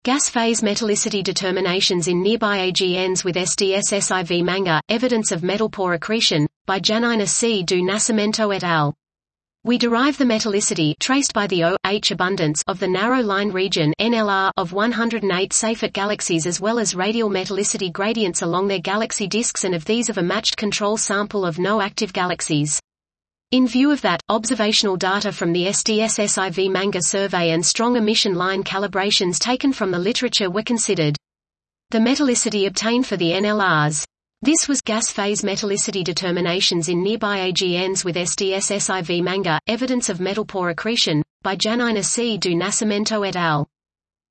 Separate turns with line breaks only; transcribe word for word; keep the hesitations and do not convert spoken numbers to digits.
Gas phase metallicity determinations in nearby A G Ns with S D S S I V Manga, Evidence of Metal Pore Accretion, by Janina C. do Nascimento et al. We derive the metallicity traced by the O H abundance of the narrow line region N L R of one hundred eight Seyfert galaxies as well as radial metallicity gradients along their galaxy disks and of these of a matched control sample of no active galaxies. In view of that, observational data from the S D S S I V Manga survey and strong emission line calibrations taken from the literature were considered. The metallicity obtained for the N L Rs. This was gas phase metallicity determinations in nearby A G Ns with S D S S I V Manga, Evidence of Metal Pore Accretion, by Janina C. do Nascimento et al.